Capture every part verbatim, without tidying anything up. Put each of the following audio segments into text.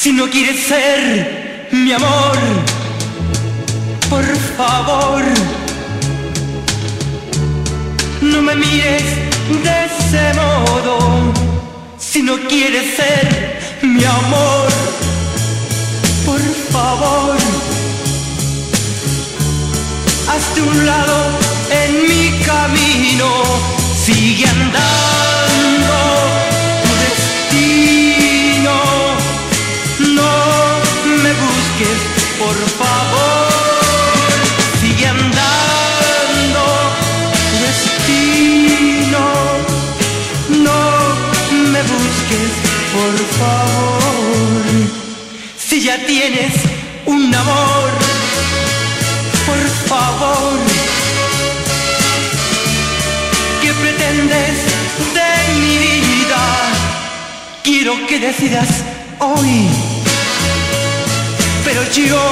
Si no quieres ser mi amor, por favor, no me mires de ese modo. Si no quieres ser mi amor, por favor, hazte un lado en mi camino. Sigue andando tu destino. No me busques, por favor. Sigue andando tu destino. No me busques, por favor. Si ya tienes un amor, por favor, ¿qué pretendes de mi vida? Quiero que decidas hoy, pero yo,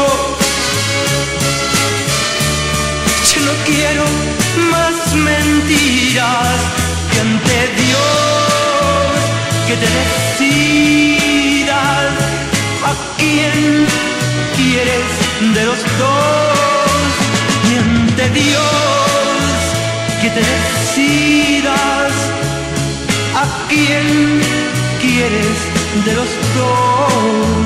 yo no quiero más mentiras. Que ante Dios que te decidas a quién quieres de los dos. Y ante Dios que te decidas a quién quieres de los dos.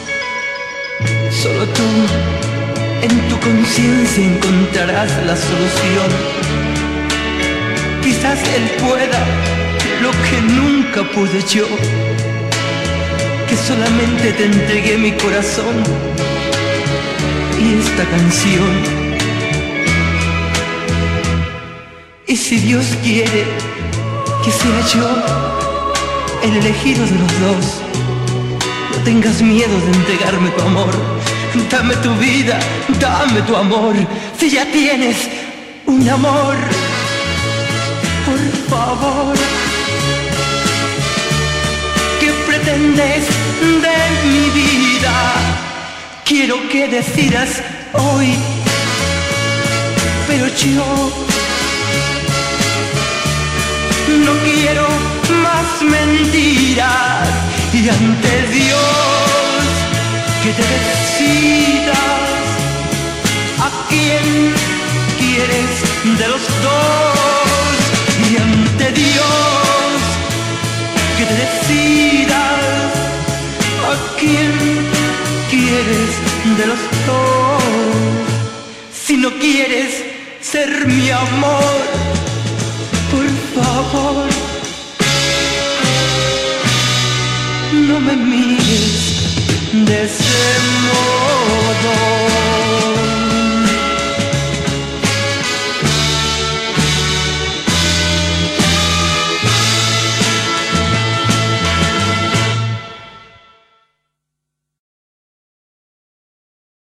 Solo tú en tu conciencia encontrarás la solución. Quizás él pueda lo que nunca pude yo, que solamente te entregué mi corazón y esta canción. Y si Dios quiere que sea yo el elegido de los dos, no tengas miedo de entregarme tu amor. Dame tu vida, dame tu amor. Si ya tienes un amor, por favor, ¿qué pretendes de mi vida? Quiero que decidas hoy, pero yo no quiero más mentiras. Y ante Dios que te decidas a quién quieres de los dos. Y ante Dios que te decidas a quién quieres de los dos. Si no quieres ser mi amor, por favor, no me mires de ese modo.